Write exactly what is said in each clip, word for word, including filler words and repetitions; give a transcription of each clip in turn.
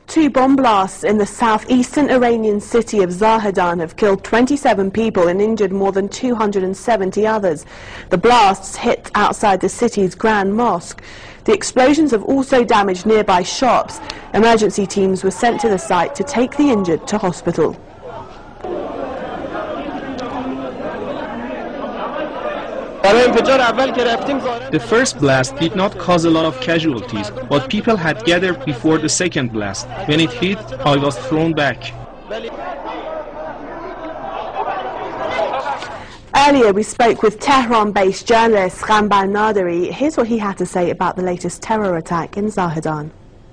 Two bomb blasts in the southeastern Iranian city of Zahedan have killed twenty-seven people and injured more than two hundred seventy others. The blasts hit outside the city's Grand Mosque. The explosions have also damaged nearby shops. Emergency teams were sent to the site to take the injured to hospital. The first blast did not cause a lot of casualties, but people had gathered before the second blast. When it hit, I was thrown back. Earlier we spoke with Tehran-based journalist Ghanbar Naderi. Here's what he had to say about the latest terror attack in Zahedan.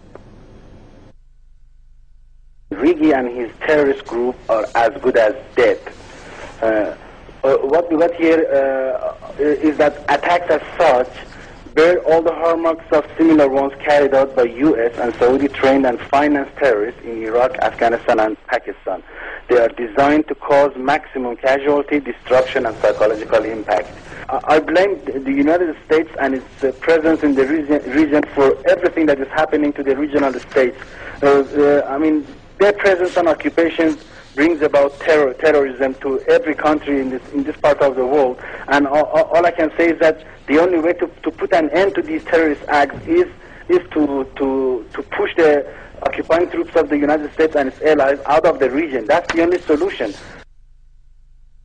Rigi and his terrorist group are as good as dead. Uh, uh, what we got here uh, is that attacks as such bear all the hallmarks of similar ones carried out by U S and Saudi-trained and financed terrorists in Iraq, Afghanistan and Pakistan. They are designed to cause maximum casualty, destruction and psychological impact. I blame the United States and its uh, presence in the region, region for everything that is happening to the regional states. Uh, uh, I mean, their presence and occupation brings about terror, terrorism to every country in this, in this part of the world. And all, all I can say is that the only way to, to put an end to these terrorist acts is, is to, to, to push the occupying troops of the United States and its allies out of the region. That's the only solution.